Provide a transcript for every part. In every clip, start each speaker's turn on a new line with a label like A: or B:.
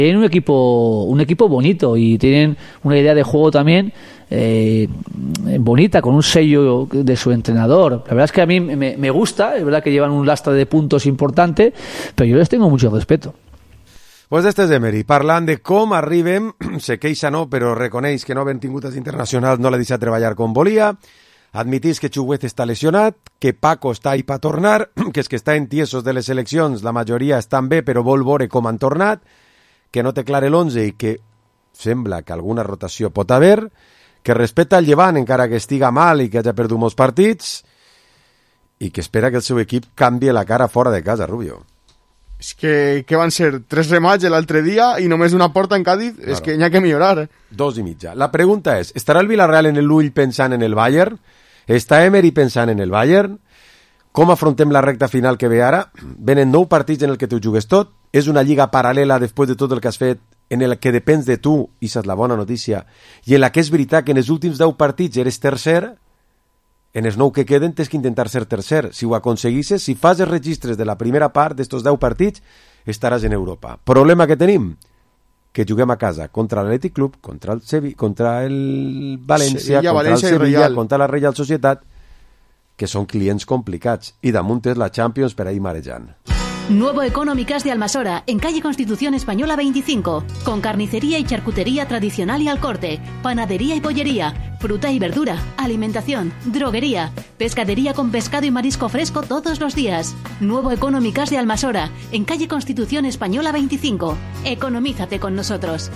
A: Tienen un equipo bonito y tienen una idea de juego también bonita, con un sello de su entrenador. La verdad es que a mí me gusta, es verdad que llevan un lastre de puntos importante, pero yo les tengo mucho respeto.
B: Pues este és Emery, parlant de com arribem, se queixa no, però reconeix que no havent tingut els internacionals no l'ha deixat treballar com volia, admitís que Chuguez està lesionat, que Paco està ahí per tornar, que és que està en tiesos de les seleccions, la majoria estan bé, però vol veure com han tornat, que no té clar l'11 i que sembla que alguna rotació pot haver, que respecta el Llevant encara que estiga mal i que hagi perdut molts partits, i que espera que el seu equip canvie la cara fora de casa, Rubio.
C: És que van ser 3 remats l'altre dia i només una porta en Cádiz, claro. És que n'hi ha que millorar.
B: 2,5. La pregunta és, estarà el Villarreal en l'ull pensant en el Bayern? Està Emery pensant en el Bayern? Com afrontem la recta final que ve ara? Venen 9 partits en el que tu jugues tot, és una lliga paral·lela després de tot el que has fet, en el que depens de tu, i és la bona notícia, i en la que és veritat que en els últims 10 partits eres tercer, en els 9 que queden tens que intentar ser tercer. Si ho aconseguisses, si fas els registres de la primera part d'estos 10 partits, estaràs en Europa. Problema que tenim? Que juguem a casa contra l'Atlètic Club, contra el Sevilla, contra el València,
C: Sevilla,
B: contra
C: València
B: el Sevilla, contra la Real Societat, que són clients complicats. I damunt és la Champions per ahir marejant.
D: Nuevo Económicas de Almasora, en calle Constitución Española 25, con carnicería y charcutería tradicional y al corte, panadería y pollería, fruta y verdura, alimentación, droguería, pescadería con pescado y marisco fresco todos los días. Nuevo Económicas de Almasora, en calle Constitución Española 25. Economízate con nosotros.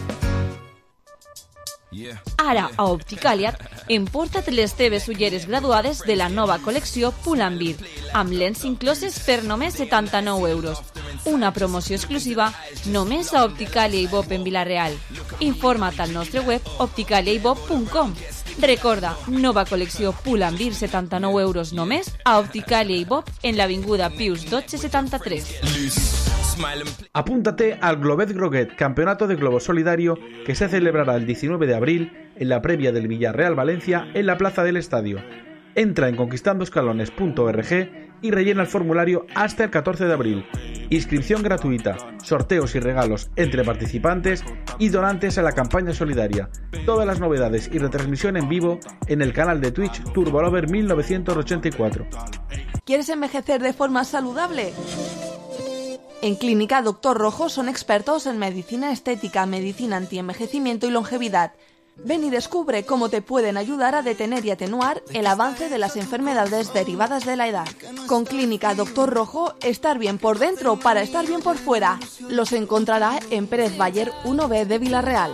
E: Ara, a Opticaliat, emporta't les teves ulleres graduades de la nova col·lecció Pull&Bear, amb lents incloses per només 79 euros. Una promoció exclusiva només a Opticalia i Bob en Vila-real. Informa't al nostre web opticaliaibob.com. Recorda, nova col·lecció Pull&Bear, 79 euros només a Opticalia i Bob en l'avinguda Pius 1273.
F: Apúntate al Globet Groguet, campeonato de globo solidario que se celebrará el 19 de abril en la previa del Villarreal Valencia en la plaza del estadio. Entra en conquistandoscalones.org y rellena el formulario hasta el 14 de abril. Inscripción gratuita, sorteos y regalos entre participantes y donantes a la campaña solidaria. Todas las novedades y retransmisión en vivo en el canal de Twitch Turbolover 1984.
G: ¿Quieres envejecer de forma saludable? En Clínica Doctor Rojo son expertos en medicina estética, medicina antienvejecimiento y longevidad. Ven y descubre cómo te pueden ayudar a detener y atenuar el avance de las enfermedades derivadas de la edad. Con Clínica Doctor Rojo, estar bien por dentro para estar bien por fuera. Los encontrará en Pérez Bayer 1B de Vila-real.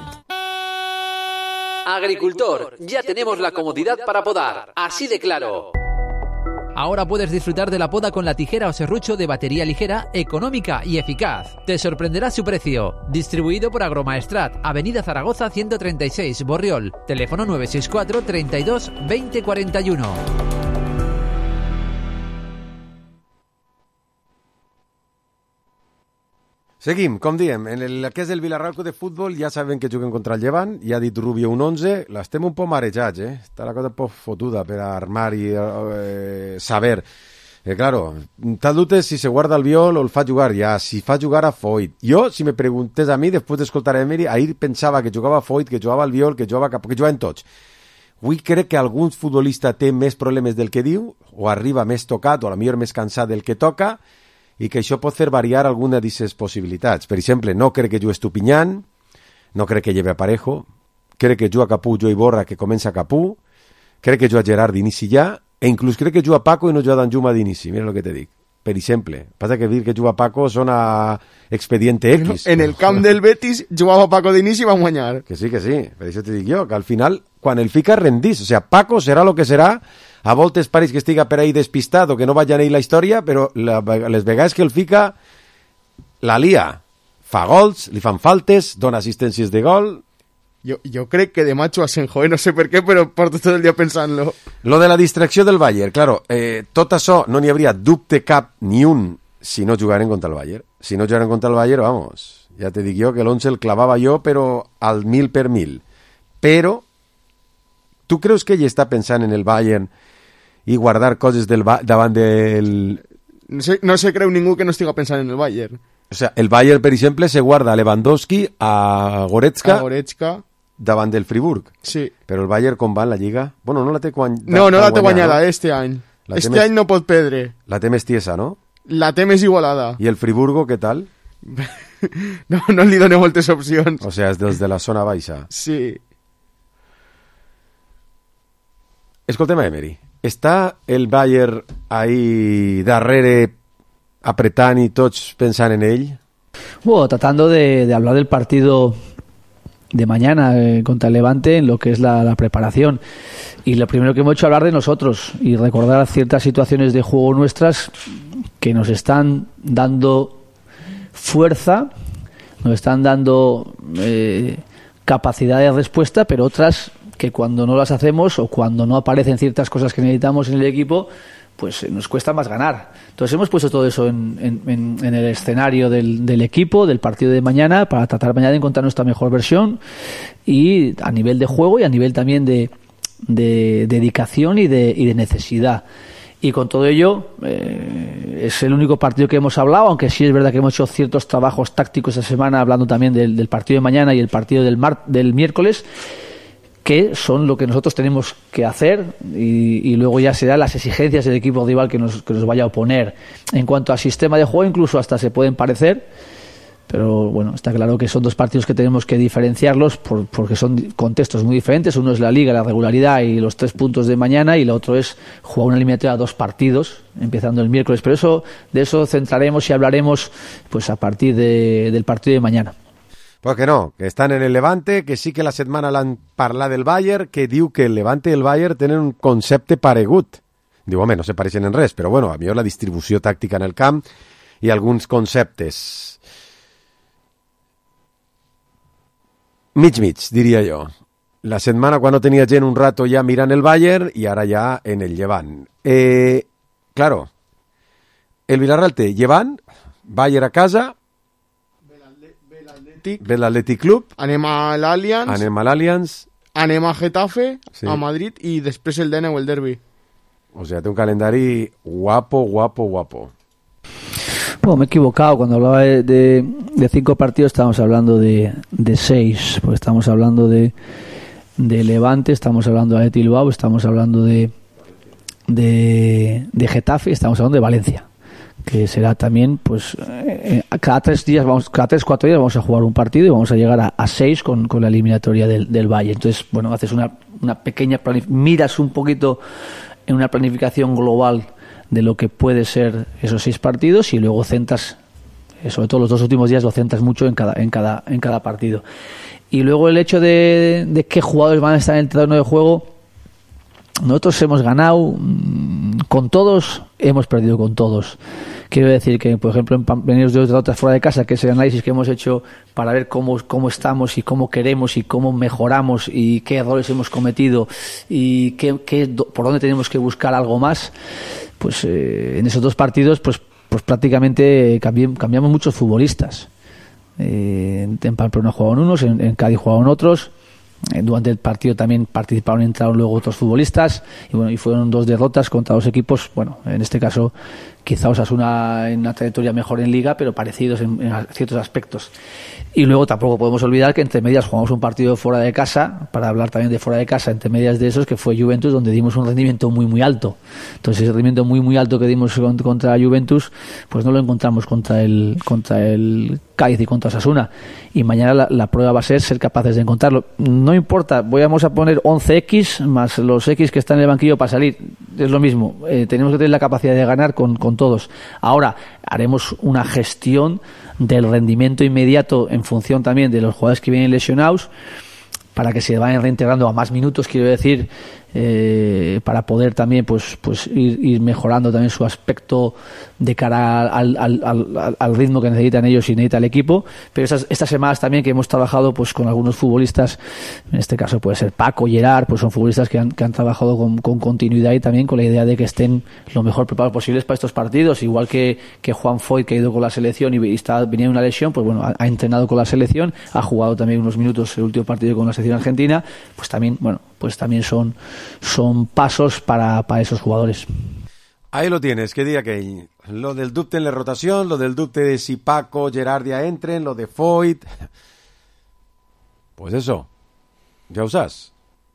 H: Agricultor, ya tenemos la comodidad para podar, así de claro. Ahora puedes disfrutar de la poda con la tijera o serrucho de batería ligera, económica y eficaz. Te sorprenderá su precio. Distribuido por Agromaestrat, Avenida Zaragoza 136, Borriol. Teléfono 964 32 20 41.
B: Seguim, com diem, en el que és el Villarreal de futbol ja saben que juguen contra el Llevant, ja ha dit Rubio un 11, l'estem un poc marejats, està la cosa un poc fotuda per armar i saber. Claro, tal dubte si se guarda el viol o el fa jugar ja, si fa jugar a Foyt. Jo, si me preguntés a mi, després d'escoltar a Emery, ahir pensava que jugava a Foyt, que jugava al viol, que jugava Capó, que jugaven tots. Avui crec que algun futbolista té més problemes del que diu, o arriba més tocat, o a la millor més cansat del que toca, i que això pot fer variar alguna d'aquestes possibilitats. Per exemple, no crec que jugui Estupiñán, no crec que lleve a Parejo, crec que juga Capú, jo Iborra, que comença Capú, crec que juga Gerard d'inici ja, e inclús crec que juga Paco i no juga Danjuma d'inici, mira el que te dic. Per exemple, passa que dir que juga Paco sona expediente X.
C: En el camp del Betis jugava Paco d'inici i va guanyar.
B: Que sí, per això te dic jo, que al final, quan el fica rendís, o sea, Paco serà lo que serà, a voltes pareix que estiga per ahí despistat o que no vagi a anar la història, però les vegades que el fica la lia, fa gols, li fan faltes, dona assistències de gol.
C: Jo crec que de macho a Asenjo, no sé per què, però porto tot el dia pensant-lo.
B: Lo de la distracció del Bayern, claro, tot això no n'hi hauria dubte cap ni un si no jugaren contra el Bayern. Si no jugaren contra el Bayern, vamos, ja te dic jo que l'11 el clavava jo, però al 1000 per 1000. Però, tu creus que ell està pensant en el Bayern i guardar coses davant del...
C: No se creu ningú que no estiga pensant en el Bayern.
B: O sea, el Bayern, per exemple, se guarda a Lewandowski, a Goretzka davant del Friburg.
C: Sí.
B: Però el Bayern com va en la Lliga? Bueno, no la té
C: No la té guanyada, este any. Este any no pot perdre.
B: La té més tiesa, no?
C: La té més igualada.
B: I el Friburgo, què tal?
C: No li dono moltes opcions.
B: O sea, és dels de la zona baixa.
C: Sí.
B: Escolta'm, Emery, està el Bayern ahí darrere apretant y todos pensando en él?
A: Bueno, tratando de hablar del partido de mañana contra el Levante en lo que es la preparación. Y lo primero que hemos hecho es hablar de nosotros y recordar ciertas situaciones de juego nuestras que nos están dando fuerza, nos están dando capacidad de respuesta, pero otras que cuando no las hacemos o cuando no aparecen ciertas cosas que necesitamos en el equipo, pues nos cuesta más ganar. Entonces hemos puesto todo eso en el escenario del equipo, del partido de mañana, para tratar mañana de encontrar nuestra mejor versión, y a nivel de juego y a nivel también de dedicación y de necesidad. Y con todo ello, es el único partido que hemos hablado, aunque sí es verdad que hemos hecho ciertos trabajos tácticos esta semana, hablando también del partido de mañana y el partido del miércoles, que son lo que nosotros tenemos que hacer, y luego ya serán las exigencias del equipo rival que nos vaya a oponer. En cuanto al sistema de juego, incluso hasta se pueden parecer, pero bueno, está claro que son dos partidos que tenemos que diferenciarlos porque son contextos muy diferentes. Uno es la Liga, la regularidad y los 3 puntos de mañana, y el otro es jugar una eliminatoria a 2 partidos, empezando el miércoles. Pero de eso centraremos y hablaremos pues a partir del partido de mañana.
B: Pues que no, que estan en el Levante, que sí que la setmana l'han parlat del Bayern, que diu que el Levante i el Bayern tenen un concepte paregut. Diu, home, no se pareixen en res, però bueno, a millor la distribució tàctica en el camp i alguns conceptes. Mig, diria jo. La setmana quan no tenia gent un rato ja mirant el Bayern i ara ja en el Llevant. Claro, el Villarreal té Llevant, Bayern a casa, ve l'Atlètic Club,
C: anem a l'Allianz, anem a Getafe, sí, a Madrid, i després el Dena o el Derby.
B: O sea, té un calendari guapo.
A: Bueno, me he equivocado. Cuando hablaba de 5 partidos estábamos hablando de 6, porque estamos hablando de Levante, estamos hablando de Athletic Bilbao, estamos hablando de Getafe, y estamos hablando de Valencia, que será también, pues cada 3-4 días vamos a jugar un partido y vamos a llegar a 6 con la eliminatoria del Valle. Entonces, bueno, haces una pequeña miras un poquito en una planificación global de lo que puede ser esos 6 partidos, y luego centras, sobre todo los 2 últimos días, lo centras mucho en cada partido. Y luego el hecho de qué jugadores van a estar en el terreno de juego. Nosotros hemos ganado con todos, hemos perdido con todos. Quiero decir que, por ejemplo, en venidos de derrotas fuera de casa, que es el análisis que hemos hecho para ver cómo estamos y cómo queremos y cómo mejoramos y qué errores hemos cometido y por dónde tenemos que buscar algo más, pues en esos 2 partidos pues prácticamente cambiamos muchos futbolistas. En Pamplona jugaban unos, en Cádiz jugaban otros. Durante el partido también entraron luego otros futbolistas, y bueno, y fueron 2 derrotas contra 2 equipos, bueno, en este caso quizá Osasuna en una trayectoria mejor en Liga, pero parecidos en ciertos aspectos. Y luego tampoco podemos olvidar que entre medias jugamos un partido fuera de casa, para hablar también de fuera de casa, entre medias de esos, que fue Juventus, donde dimos un rendimiento muy alto. Entonces ese rendimiento muy alto que dimos contra Juventus, pues no lo encontramos contra el Cádiz y contra Osasuna. Y mañana la prueba va a ser capaces de encontrarlo. No importa, vamos a poner 11X más los X que están en el banquillo para salir, es lo mismo. Tenemos que tener la capacidad de ganar con todos. Ahora haremos una gestión del rendimiento inmediato en función también de los jugadores que vienen lesionados, para que se vayan reintegrando a más minutos, quiero decir, para poder también pues ir mejorando también su aspecto de cara al ritmo que necesitan ellos y necesita el equipo. Pero estas semanas también que hemos trabajado pues con algunos futbolistas, en este caso puede ser Paco, Gerard, pues son futbolistas que han trabajado con continuidad y también con la idea de que estén lo mejor preparados posibles para estos partidos, igual que Juan Foyt, que ha ido con la selección y venía de una lesión, pues bueno, ha entrenado con la selección, ha jugado también unos minutos el último partido con la selección argentina, pues también, bueno, pues también son pasos para esos jugadores.
B: Ahí lo tienes, que dia que lo del dubte en la rotación, lo del dubte de si Paco, Gerard ya entren, lo de Foyt. Pues eso, ja ho saps.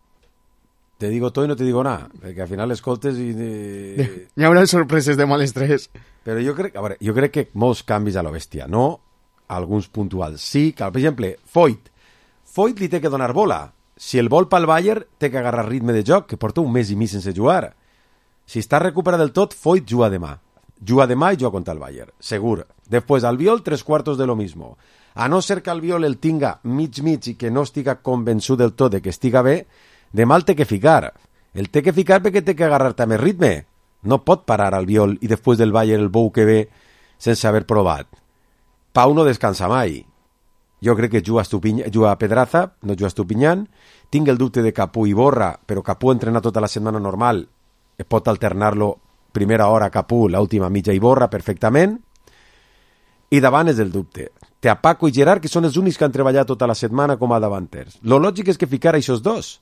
B: Te digo todo y no te digo nada, perquè al final escoltes i...
C: Hi haurà sorpreses demà a les 3.
B: Però jo crec que molts canvis a la bèstia, no alguns puntuals. Sí, que, per exemple, Foyt li té que donar bola. Si el vol pel Bayern, té que agarrar ritme de joc, que porta un mes i mig sense jugar. Si està recuperat del tot, Foyt juga demà. Juga demà i juga contra el Bayern, segur. Després, Albiol, 3/4 de lo mismo. A no ser que Albiol el tinga mig i que no estiga convençut del tot de que estiga bé, demà el té que ficar. El té que ficar perquè té que agarrar també ritme. No pot parar Albiol i després del Bayern el bou que ve sense haver provat. Pau no descansa mai. Jo crec que juga a Pedraza, no juga a Estupiñán. Tinc el dubte de Capú i Borra, però Capú entrena tota la setmana normal. Pot alternar-lo primera hora Capú, l'última mitja i Borra perfectament. I davant és el dubte. Té a Paco i Gerard, que són els únics que han treballat tota la setmana com a davanters. Lo lògic és que ficar aquests dos.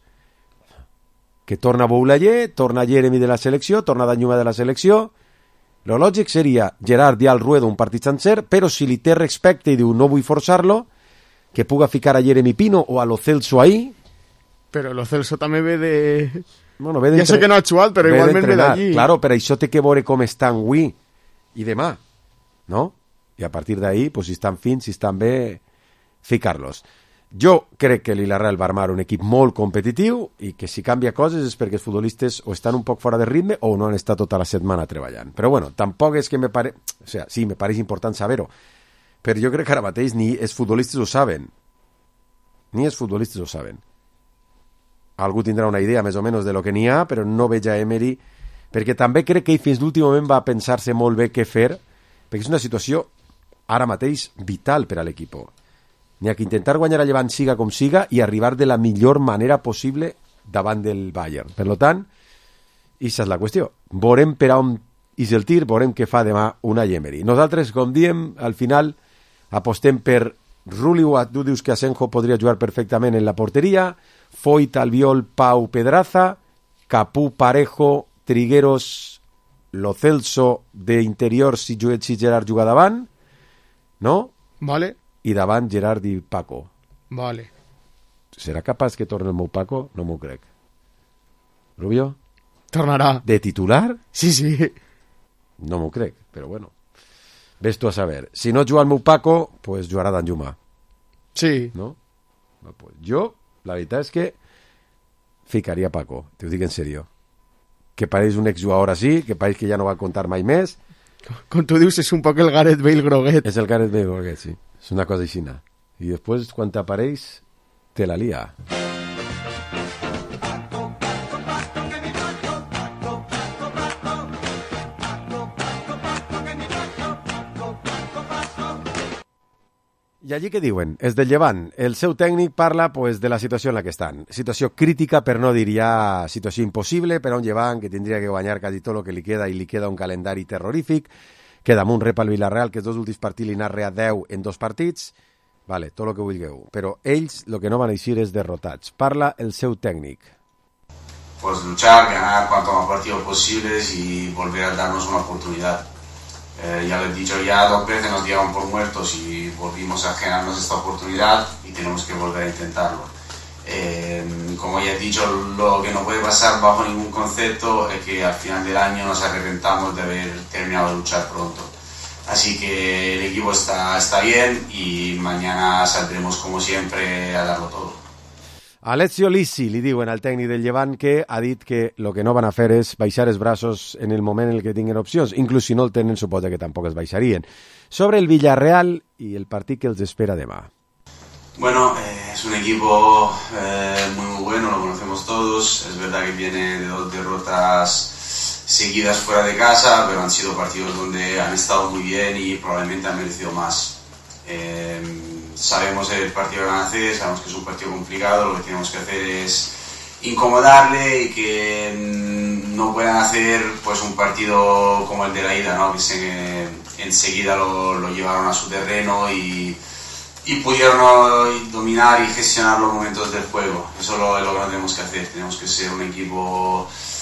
B: Que torna Boulaye, torna Jeremy de la selecció, torna Danjuma de la selecció. Lo lògic seria Gerard ja al Ruedo un partit sencer, però si li té respecte i diu no vull forçar-lo, que puga ficar a Jeremy Pino o a Lo Celso ahí.
C: Però Lo Celso també ve de...
B: Bueno,
C: ja sé que no ha jugat, però igualment ve d'allí.
B: Claro, però això té que veure com estan avui i demà, no? I a partir d'ahí, pues, si estan fins, si estan bé, ficar-los. Jo crec que l'Villarreal va armar un equip molt competitiu i que si canvia coses és perquè els futbolistes o estan un poc fora de ritme o no han estat tota la setmana treballant. Però bueno, tampoc és que me pare... O sea, sí, me pareix important saber-ho, però jo crec que ara mateix ni els futbolistes ho saben. Ni els futbolistes ho saben. Algú tindrà una idea més o menys de lo que n'hi ha, però no veig a Emery, perquè també crec que ell fins l'últim moment va pensar-se molt bé què fer, perquè és una situació ara mateix vital per a l'equip. N'hi ha que intentar guanyar a Llevant siga com siga i arribar de la millor manera possible davant del Bayern. Per tant, aquesta és la qüestió. Veurem per on és el tir, veurem què fa demà Unai Emery. Nosaltres, com diem, al final apostem per Rulli. Tu dius que Asenjo podria jugar perfectament en la porteria, Foyt, Albiol, Pau, Pedraza, Capú, Parejo, Trigueros, Lo Celso d'interior si Gerard juga davant, no?
C: Vale.
B: I davant Gerard i Paco.
C: Vale.
B: Serà capaç que torni el meu Paco? No m'ho crec. Rubio?
C: Tornarà.
B: ¿De titular?
C: Sí, sí.
B: No m'ho crec, però bueno. Ves tu a saber. Si no juga el meu Paco, pues jugarà Danjuma.
C: Sí.
B: ¿No? Pues jo, la veritat és que ficaria Paco, te ho dic en serio. Que pareix un exjugador així, que pareix que ja no va contar mai més.
C: Com tu dius, és un poc el Gareth Bale groguet.
B: És el Gareth Bale groguet, sí. És una cosa aixina. I després, quan t'apareix, te la lia. I allí què diuen? És del Llevant. El seu tècnic parla pues, de la situació en la que estan. Situació crítica, per no dir ja situació impossible, per a un Llevant que tindria que guanyar quasi tot el que li queda i li queda un calendari terrorífic. Queda amb un rep al Villarreal, que els dos últims partits li narra a 10 en 2 partits. Vale, tot el que vulgueu. Però ells el que no van eixir és derrotats. Parla el seu tècnic.
I: Pues luchar, ganar cuanto más partidos posibles y volver a darnos una oportunidad. Ya lo he dicho, ya 2 veces nos dieron por muertos y volvimos a generarnos esta oportunidad y tenemos que volver a intentarlo. Como ya he dicho, lo que no puede pasar bajo ningún concepto es que al final del año nos arrepentamos de haber terminado de luchar pronto. Así que el equipo está bien y mañana saldremos como siempre a darlo todo.
B: Alessio Lissi li diuen al tècnic del Llevant que ha dit que el que no van a fer és baixar els braços en el moment en què tinguin opcions. Inclús si no el tenen, suposa que tampoc es baixarien. Sobre el Villarreal i el partit que els espera demà.
I: Bueno, es un equipo muy bueno, lo conocemos todos. Es verdad que viene de 2 derrotas seguidas fuera de casa, pero han sido partidos donde han estado muy bien y probablemente han merecido más. Sabemos el partido que van a hacer, sabemos que es un partido complicado, lo que tenemos que hacer es incomodarle y que no puedan hacer pues un partido como el de la ida, ¿no? Que enseguida lo llevaron a su terreno y pudieron dominar y gestionar los momentos del juego. Eso es lo que tenemos que hacer. Tenemos que ser un equipo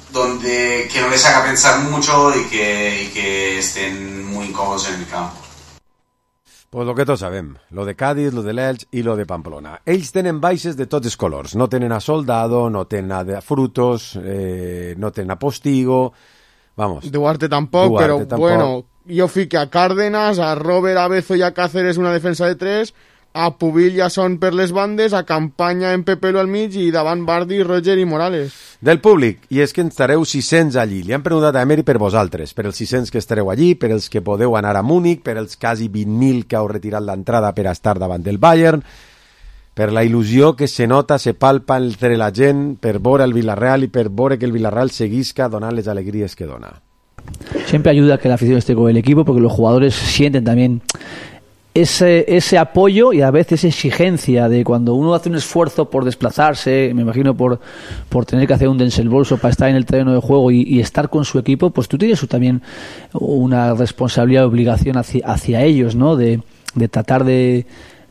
I: que no les haga pensar mucho y que estén muy cómodos en el campo.
B: Pues lo que tots sabem, lo de Cádiz, lo de l'Elx i lo de Pamplona. Ells tenen baixes de tots els colors. No tenen a Soldado, no tenen a Frutos, no tenen a Postigo. Vamos.
C: Duarte tampoc, però bueno, jo fico a Cárdenas, a Robert, a Bezo i a Cáceres una defensa de 3, a Pubil i a Son per les bandes, a Campanya en Pepelo al mig i davant Bardi, Roger i Morales.
B: Del públic, i és que en estareu 600 allí. Li han preguntat a Emery per vosaltres, per els 600 que estareu allí, per els que podeu anar a Múnich, per els quasi 20.000 que heu retirat l'entrada per estar davant del Bayern, per la il·lusió que se nota, se palpa entre la gent, per veure el Villarreal i per veure que el Villarreal seguisca donant les alegries que dona.
A: Siempre ayuda que la afición esté con el equipo, porque los jugadores sienten también ese apoyo y a veces exigencia de cuando uno hace un esfuerzo por desplazarse, me imagino por tener que hacer un desembolso para estar en el terreno de juego y estar con su equipo, pues tú tienes también una responsabilidad y obligación hacia ellos, ¿no? De tratar de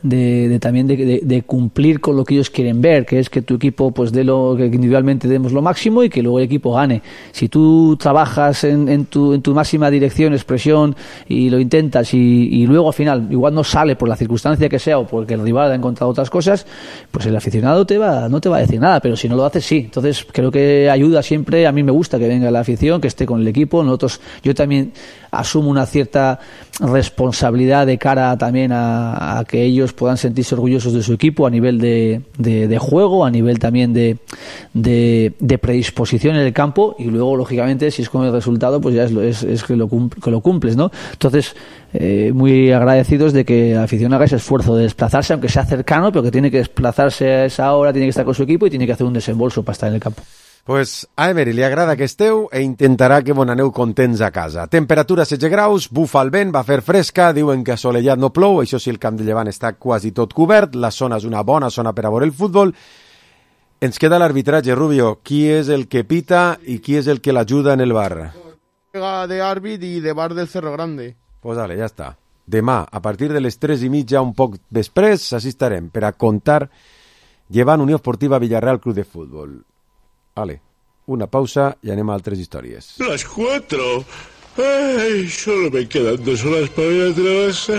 A: cumplir con lo que ellos quieren ver, que es que tu equipo pues dé que individualmente demos lo máximo y que luego el equipo gane. Si tú trabajas en tu máxima dirección, expresión y lo intentas y luego al final igual no sale por la circunstancia que sea o porque el rival ha encontrado otras cosas, pues el aficionado no te va a decir nada, pero si no lo haces sí. Entonces creo que ayuda siempre. A mí me gusta que venga la afición, que esté con el equipo. Yo también asumo una cierta responsabilidad de cara también a que ellos puedan sentirse orgullosos de su equipo a nivel de juego, a nivel también de predisposición en el campo, y luego lógicamente si es con el resultado pues ya es que lo cumples, ¿no? Entonces muy agradecidos de que la afición haga ese esfuerzo de desplazarse, aunque sea cercano, pero que tiene que desplazarse a esa hora, tiene que estar con su equipo y tiene que hacer un desembolso para estar en el campo.
B: Pues a Emery li agrada que esteu e intentarà que vos aneu contents a casa. Temperatura 16 graus, bufa el vent, va fer fresca, diuen que assolellat no plou, això sí, el camp de Llevant està quasi tot cobert, la zona és una bona zona per a veure el futbol. Ens queda l'arbitratge, Rubio. Qui és el que pita i qui és el que l'ajuda en el bar?
C: De àrbit i de bar del Cerro Grande.
B: Pues vale, ja està. Demà, a partir de les 3:30, un poc després, així estarem per a contar Llevant Unió Esportiva Villarreal Club de Futbol. Vale, una pausa y anem a altres històries.
J: Las 4. Ay, solo me quedan 2 horas para ir a trabajar.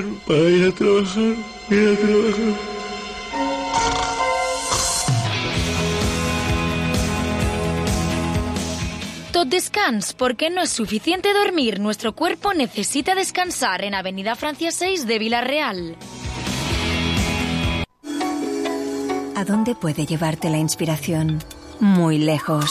K: Tot descans, porque no es suficiente dormir. Nuestro cuerpo necesita descansar en Avenida Francia 6 de Villarreal.
L: ¿A dónde puede llevarte la inspiración? Muy lejos.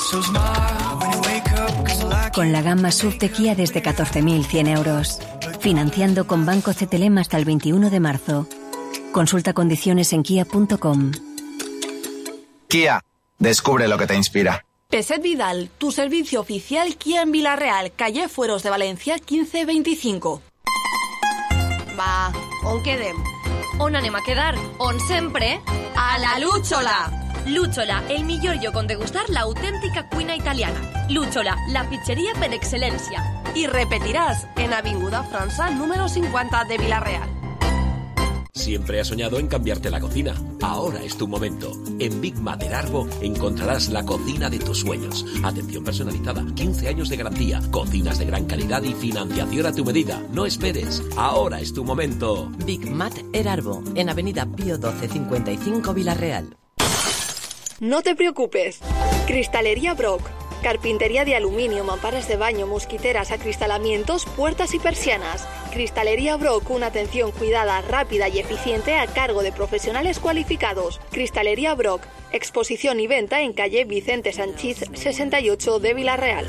L: Con la gama SUV de Kia desde 14.100 euros. Financiando con Banco CTLM hasta el 21 de marzo. Consulta condiciones en kia.com.
M: Kia, descubre lo que te inspira.
G: Peset Vidal, tu servicio oficial Kia en Villarreal, calle Fueros de Valencia 1525.
E: Va, on quedem? On anem a quedar? On sempre?
G: A la Lúchola.
E: Lúchola, el millor lloc on degustar la auténtica cuina italiana. Lúchola, la pizzería per excelencia.
G: Y repetirás en Avinguda França número 50 de Villarreal.
N: Siempre has soñado en cambiarte la cocina. Ahora es tu momento. En Big Mater Arbo encontrarás la cocina de tus sueños. Atención personalizada, 15 años de garantía, cocinas de gran calidad y financiación a tu medida. No esperes. Ahora es tu momento.
O: Big Mater Arbo, en Avenida Pío 12 55 Villarreal.
P: No te preocupes. Cristalería Brock. Carpintería de aluminio, mamparas de baño, mosquiteras, acristalamientos, puertas y persianas. Cristalería Brock, una atención cuidada, rápida y eficiente a cargo de profesionales cualificados. Cristalería Brock, exposición y venta en calle Vicente Sanchís 68 de Villarreal.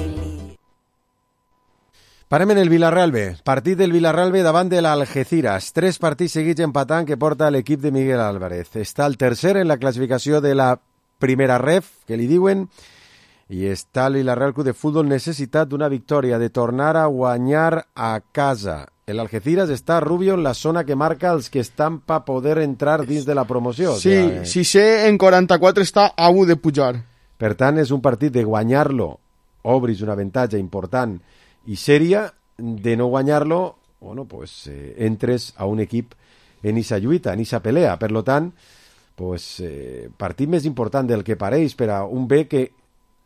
B: Parem en el Villarreal B. Partit del Villarreal B davant de l'Algeciras. 3 partits seguits empatant que porta l'equip de Miguel Álvarez. Està el tercer en la classificació de la primera ref, que li diuen, i està el Villarreal Club de Futbol necessitat d'una victòria, de tornar a guanyar a casa. L'Algeciras està, Rubio, en la zona que marca els que estan per poder entrar dins de la promoció.
C: Sí, o sea, si sé, en 44 està a 1 de pujar.
B: Per tant, és un partit de guanyar-lo, obris un avantatge important i sèria, de no guanyar-lo, bueno, pues entres a un equip en esa lluita, en esa pelea. Per lo tant, pues, partit més important del que pareix per a un B que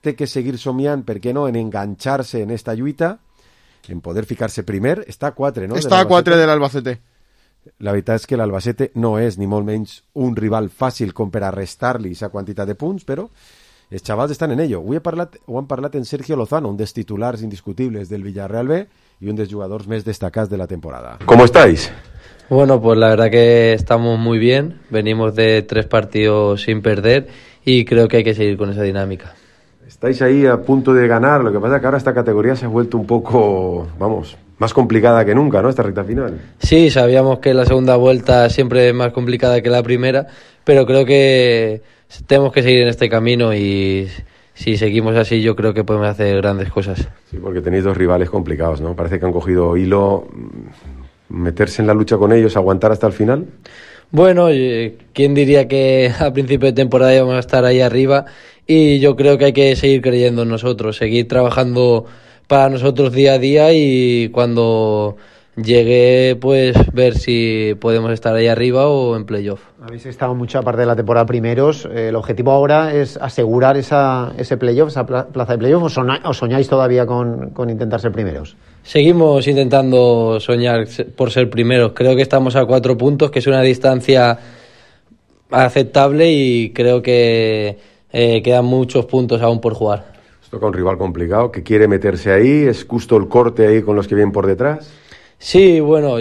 B: té que seguir somiant, per què no, en enganxar-se en esta lluita, en poder ficar-se primer. Està a 4, no?
C: Està a 4 de l'Albacete.
B: La veritat és que l'Albacete no és ni molt menys un rival fàcil com per a restar-li aquesta quantitat de punts, però els xavals estan en ello. Avui ho han parlat en Sergio Lozano, un dels titulars indiscutibles del Villarreal B y un dels jugadors més destacats de la temporada. ¿Cómo estáis?
Q: Bueno, pues la verdad que estamos muy bien. Venimos de 3 partidos sin perder y creo que hay que seguir con esa dinámica.
B: Estáis ahí a punto de ganar, lo que pasa es que ahora esta categoría se ha vuelto un poco, vamos, más complicada que nunca, ¿no? Esta recta final.
Q: Sí, sabíamos que la segunda vuelta siempre es más complicada que la primera, pero creo que tenemos que seguir en este camino y si seguimos así yo creo que podemos hacer grandes cosas.
B: Sí, porque tenéis 2 rivales complicados, ¿no? Parece que han cogido hilo, meterse en la lucha con ellos, aguantar hasta el final.
Q: Bueno, ¿quién diría que a principio de temporada íbamos a estar ahí arriba? Y yo creo que hay que seguir creyendo en nosotros, seguir trabajando para nosotros día a día y cuando llegue, pues ver si podemos estar ahí arriba o en playoff.
R: Habéis estado mucha parte de la temporada primeros. El objetivo ahora es asegurar ese playoff, esa plaza de playoff, ¿o soñáis todavía con intentar ser primeros?
Q: Seguimos intentando soñar por ser primeros. Creo que estamos a 4 puntos, que es una distancia aceptable y creo que quedan muchos puntos aún por jugar.
B: Toca un rival complicado que quiere meterse ahí, es justo el corte ahí con los que vienen por detrás.
Q: Sí, bueno,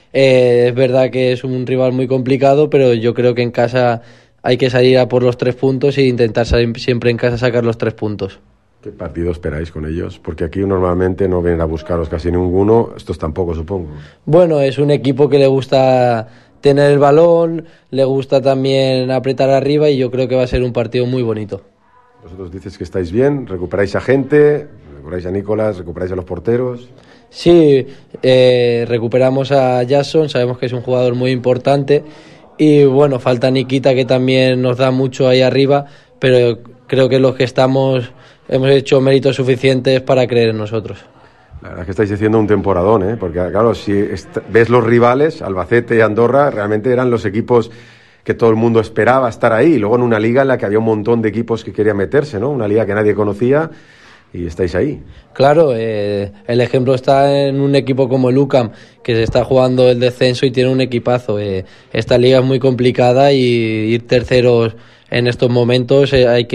Q: es verdad que es un rival muy complicado, pero yo creo que en casa hay que salir a por los 3 puntos e intentar salir siempre en casa a sacar los 3 puntos.
B: ¿Qué partido esperáis con ellos? Porque aquí normalmente no vienen a buscaros casi ninguno, estos tampoco, supongo.
Q: Bueno, es un equipo que le gusta tener el balón, le gusta también apretar arriba y yo creo que va a ser un partido muy bonito.
B: Vosotros dices que estáis bien, recuperáis a gente, recuperáis a Nicolás, recuperáis a los porteros.
Q: Sí, recuperamos a Jason, sabemos que es un jugador muy importante y bueno, falta Nikita que también nos da mucho ahí arriba, pero creo que los que estamos hemos hecho méritos suficientes para creer en nosotros.
B: La verdad es que estáis haciendo un temporadón, ¿eh? Porque claro, si ves los rivales, Albacete y Andorra, realmente eran los equipos que todo el mundo esperaba estar ahí, y luego en una liga en la que había un montón de equipos que querían meterse, ¿no? Una liga que nadie conocía y estáis ahí.
Q: Claro, el ejemplo está en un equipo como el UCAM, que se está jugando el descenso y tiene un equipazo. Esta liga es muy complicada y ir terceros en estos momentos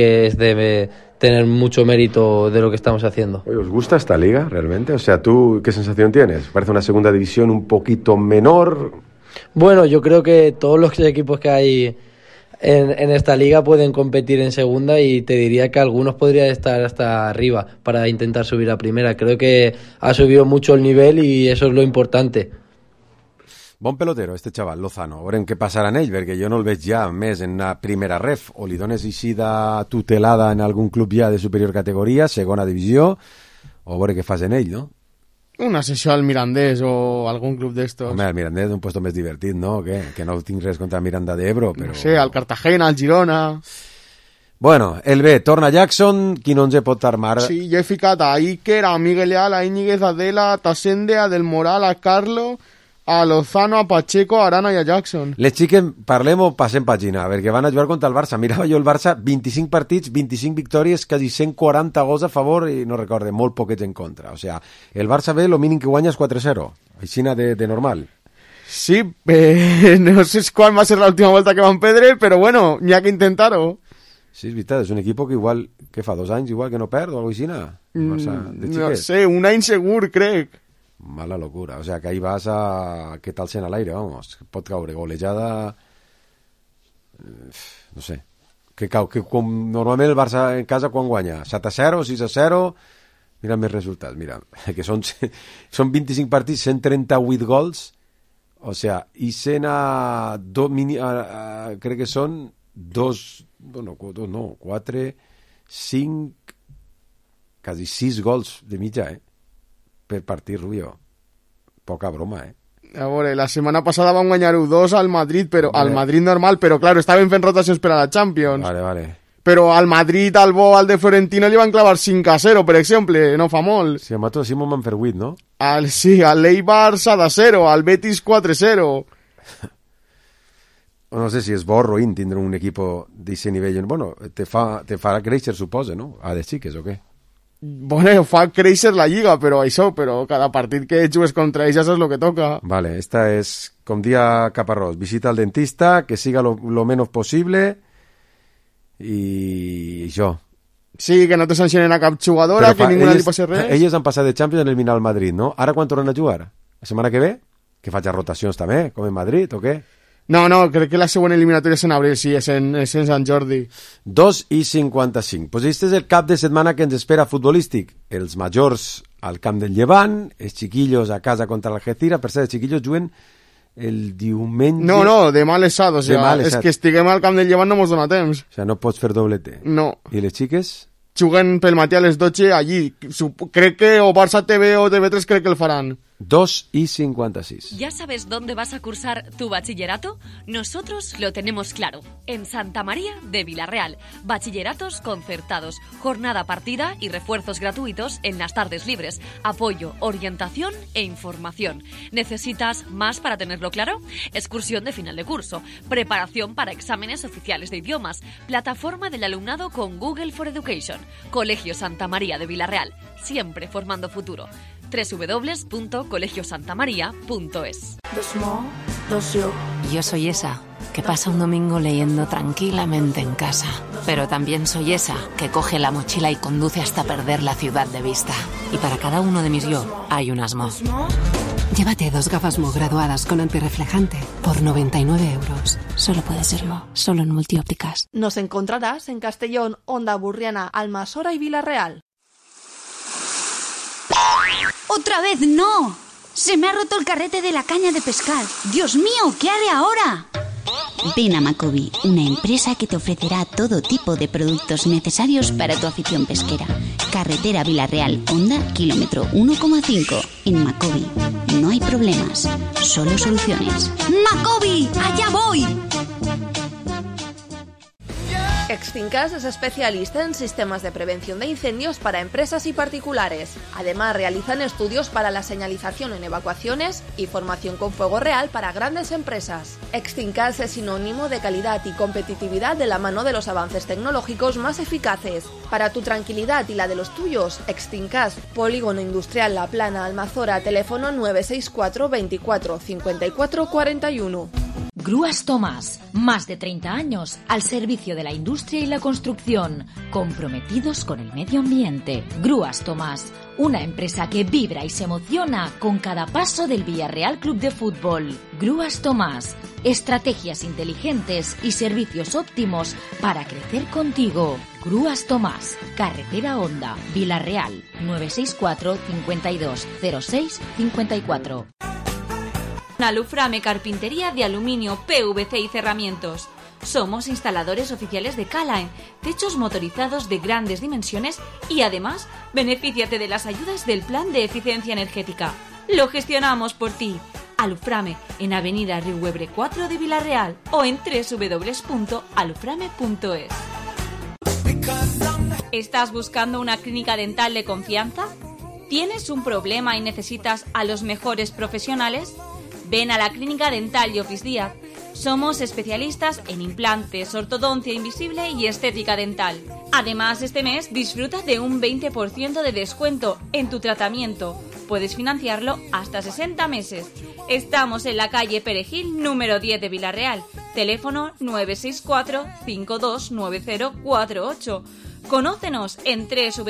Q: debe tener mucho mérito de lo que estamos haciendo.
B: Oye, ¿os gusta esta liga realmente? O sea, ¿tú qué sensación tienes? ¿Parece una segunda división un poquito menor?
Q: Bueno, yo creo que todos los equipos que hay en esta liga pueden competir en segunda y te diría que algunos podrían estar hasta arriba para intentar subir a primera. Creo que ha subido mucho el nivel y eso es lo importante.
B: Bon pelotero, este xaval, Lozano. Veurem què passarà en ell, perquè jo no el veig ja més en una primera ref. O li dones eixida tutelada en algun club ja de superior categoria, segona divisió, o veure què fas en ell, no?
C: Una sessió al Mirandés o algun club d'estos.
B: Home, el Mirandés és un puesto més divertit, no? Que no tinc res contra Miranda d'Ebro, però...
C: No sé, al Cartagena, al Girona...
B: Bueno, el B, torna Jackson, qui no ens pot armar?
C: Sí, jo he ficat a Iker, a Miguel Leal, a Íñiguez, a Adela, a Tasende, a Del Moral, a Carlo, a Lozano, a Pacheco, a Arana i a Jackson.
B: Les xiques, parlem o passem pàgina, perquè van a jugar contra el Barça. Mirava jo el Barça, 25 partits, 25 victòries, quasi 140 gols a favor i no recorde, molt poquets en contra. O sea, el Barça B, lo mínim que guanya és 4-0. Aixina de normal.
C: Sí, no sé quan va ser l'última volta que van perdre, però bueno, n'hi ha que intentar-ho.
B: Sí, és veritat, és un equip que igual, què fa, 2 anys igual que no perd o alguna cosa així?
C: No sé, un any segur, crec.
B: Mala locura, o sea, que ahí vas a que tal en al aire, vamos, pot caure golejada, no sé, que normalment el Barça en casa quan guanya, 7-0, 6-0, mira més resultats, mira, que són 25 partits, 138 gols, o sea, i crec que són 4, 5, quasi 6 gols de mitja, per partit, Rubio. Poca broma,
C: A veure, la setmana passada van guanyar 2 al Madrid, però al Madrid normal, però claro, estaven fent rotacions per a la Champions.
B: Vale.
C: Però al Madrid, al de Florentino, li van clavar 5-0, per exemple, no fa molt.
B: Sí, a Mato Simón van fer 8, no?
C: Sí, al Eibar 7-0, al Betis 4-0.
B: no sé si és bo o roïn tindre un equip d'aquest nivell. Bueno, te farà créixer, suposa, no? A les xiques, o què?
C: Bueno, fa créixer la lliga, però cada partit que jugues contra ells és el que toca.
B: Vale, esta és, com dia Caparrós, visita al dentista, que siga lo menos possible i això.
C: Sí, que no te sancionen a cap jugadora, que ninguna li passi res.
B: Elles han passat de Champions en eliminar el Madrid, no? Ara quan tornen a jugar? La setmana que ve? Que faig rotacions també, com en Madrid, o què?
C: No, crec que la següent eliminatòria és en abril, sí, és en Sant Jordi.
B: 2:55. Pues este és el cap de setmana que ens espera futbolístic. Els majors al camp del Llevant, els xiquillos a casa contra l'Algeciras. Per cert, els xiquillos juguen el diumenge...
C: No, demà a les 7, o sigui, és que estiguem al camp del Llevant no mos dona temps.
B: O sigui, no pots fer doblete.
C: No.
B: I les xiques?
C: Juguen pel matí a les 12 allí. Crec que o Barça TV o TV3 crec que el faran.
B: 2:56.
S: ¿Ya sabes dónde vas a cursar tu bachillerato? Nosotros lo tenemos claro. En Santa María de Villarreal. Bachilleratos concertados, jornada partida y refuerzos gratuitos en las tardes libres. Apoyo, orientación e información. ¿Necesitas más para tenerlo claro? Excursión de final de curso. Preparación para exámenes oficiales de idiomas. Plataforma del alumnado con Google for Education. Colegio Santa María de Villarreal. Siempre formando futuro. www.colegiosantamaria.es.
T: Yo soy esa que pasa un domingo leyendo tranquilamente en casa, pero también soy esa que coge la mochila y conduce hasta perder la ciudad de vista. Y para cada uno de mis yo hay un Asmo.
U: Llévate 2 gafas Mo graduadas con antirreflejante por 99 euros. Solo puede ser Mo, solo en Multiópticas.
G: Nos encontrarás en Castellón, Onda Burriana, Almasora y Villarreal.
V: ¡Otra vez no! Se me ha roto el carrete de la caña de pescar. ¡Dios mío! ¿Qué haré ahora?
W: Ven a Macobi, una empresa que te ofrecerá todo tipo de productos necesarios para tu afición pesquera. Carretera Villarreal, Honda, kilómetro 1,5. En Macobi no hay problemas, solo soluciones.
V: ¡Macobi! ¡Allá voy!
G: Extincas es especialista en sistemas de prevención de incendios para empresas y particulares. Además, realizan estudios para la señalización en evacuaciones y formación con fuego real para grandes empresas. Extincas es sinónimo de calidad y competitividad de la mano de los avances tecnológicos más eficaces. Para tu tranquilidad y la de los tuyos, Extincas, Polígono Industrial La Plana, Almazora, teléfono 964 24 54 41.
K: Grúas Tomás, más de 30 años al servicio de la industria y la construcción, comprometidos con el medio ambiente. Grúas Tomás, una empresa que vibra y se emociona con cada paso del Villarreal Club de Fútbol. Grúas Tomás, estrategias inteligentes y servicios óptimos para crecer contigo. Grúas Tomás, Carretera Honda, Villarreal, 964 52 06 54.
E: Aluframe Carpintería de Aluminio, PVC y Cerramientos. Somos instaladores oficiales de Calaen, techos motorizados de grandes dimensiones y además benefíciate de las ayudas del Plan de Eficiencia Energética. Lo gestionamos por ti. Aluframe en Avenida Riuebre 4 de Villarreal o en www.aluframe.es. ¿Estás buscando una clínica dental de confianza? ¿Tienes un problema y necesitas a los mejores profesionales? Ven a la Clínica Dental Llopis Díaz. Somos especialistas en implantes, ortodoncia invisible y estética dental. Además, este mes disfruta de un 20% de descuento en tu tratamiento. Puedes financiarlo hasta 60 meses. Estamos en la calle Perejil, número 10 de Villarreal. Teléfono 964 529048. Conócenos en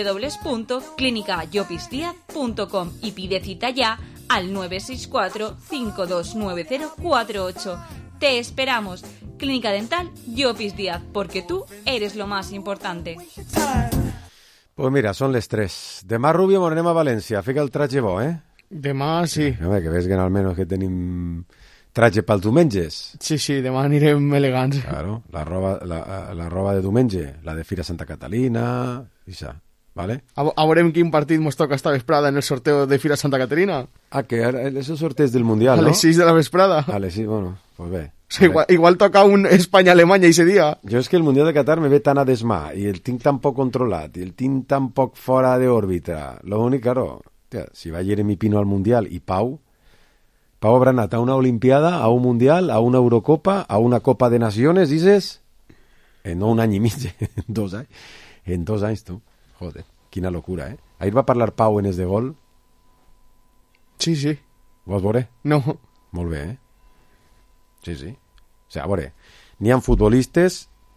E: www.clinicayopisdiaz.com y pide cita ya al 964 529048. Te esperamos. Clínica Dental Llopis Díaz, porque tú eres lo más importante.
B: Pues mira, són les 3. Demà, Rubio, anem a València. Fica el traje bo, eh?
C: Demà, sí.
B: Home, que veig que almenys que tenim traje pel diumenges.
C: Sí, demà anirem elegants.
B: Claro, la roba de diumenge, la de Fira Santa Catalina, i això. ¿Vale?
C: A veurem quin partit mos toca esta vesprada en el sorteo de Fira Santa Caterina.
B: Ah, que esos sorteos del Mundial, ¿no?
C: A les 6 de la vesprada.
B: A les 6, bueno, pues bé.
C: O sigui, igual toca un Espanya-Alemanya ese dia.
B: Jo és que el Mundial de Qatar me ve tan a desmà i el tinc tan poc controlat i el tinc tan poc fora d'òrbita. Lo únic, claro, tia, si va Jeremy Pino al Mundial i Pau, Pau habrà anat a una Olimpiada, a un Mundial, a una Eurocopa, a una Copa de Naciones, dices? No un any i mig, en 2 anys. En 2 anys, tu. Joder, quina locura, eh? Ahir va parlar Pau en Es de Gol.
C: Sí, sí.
B: Ho vas veure?
C: No.
B: Molt bé, eh? Sí, sí. O sigui, a veure, n'hi ha futbolistes